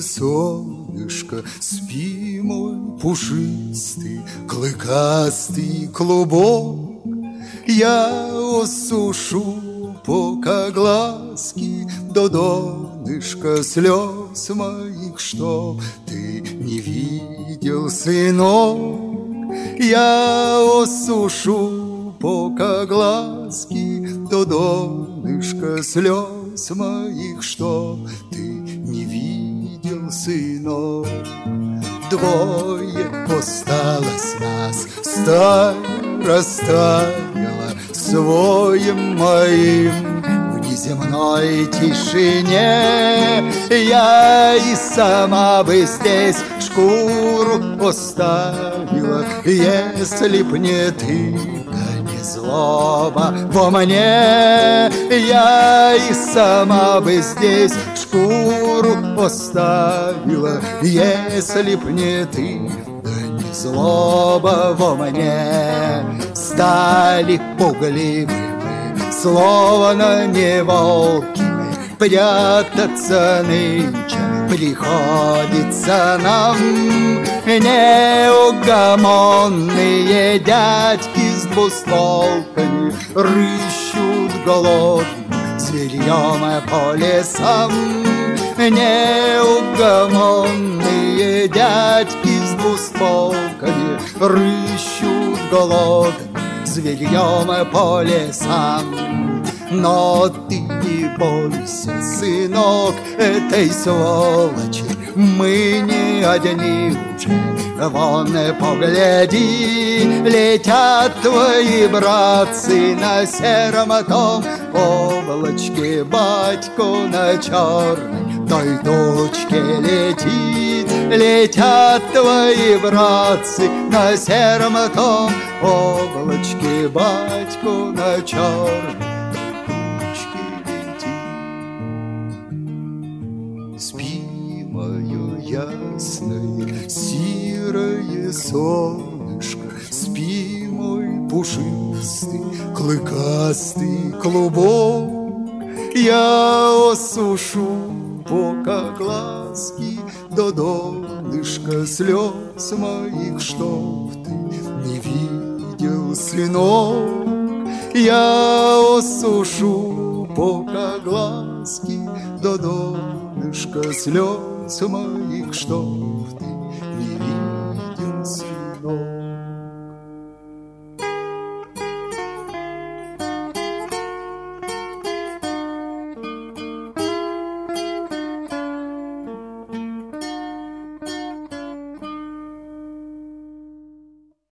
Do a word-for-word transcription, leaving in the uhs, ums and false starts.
солнышко, спи, мой пушистый, клыкастый клубок. Я осушу пока глазки до донышка слез моих, чтоб ты не видел, сынок. Я осушу пока глазки до донышка слез моих, чтоб ты не видел, сынок. Двое осталось нас, стая растаяла своим моим в неземной тишине. Я и сама бы здесь шкуру оставила, если б не ты, да не злоба во мне. Я и сама бы здесь шкуру оставила, если б не ты, да не злоба во мне. Стали пугливыми, словно не волки мы, прятаться нынче приходится нам. Неугомонные дядьки с двустволками рыщут голодным зверьем по лесам. Неугомонные дядьки с двустволками рыщут голодным зверьем по лесам. Но ты не бойся, сынок, этой сволочи, мы не одни уже. Вон, погляди, летят твои братцы на сером том облачке. Батьку на черной той тучке летит. Летят твои братцы на сером том облачке. Батьку на черной ясное, серое солнышко, спи, мой пушистый, клыкастый клубок. Я осушу пока глазки до донышка слез моих, чтоб ты не видел, сынок. Я осушу пока глазки до донышка слез моих, чтоб ты